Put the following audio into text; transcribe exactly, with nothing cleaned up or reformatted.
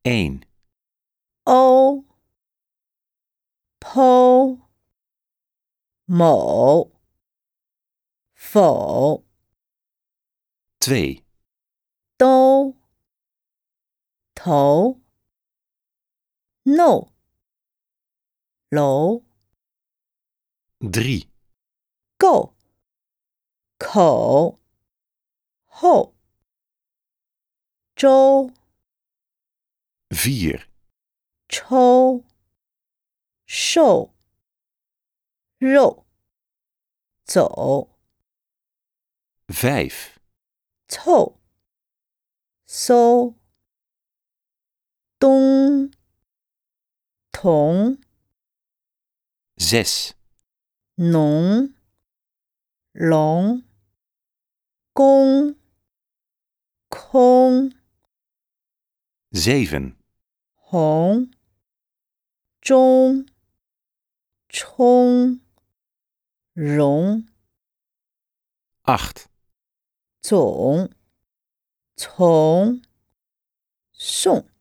één, o, 剖，某，否， twee, 都，头， no， 楼， drie, 够，口，后，周， vier, 抽，瘦，肉，走， vijf, 凑，搜，东，同， zes, 农，龙，公，空， zeven, 红，中，冲，容， acht, 总，从，送。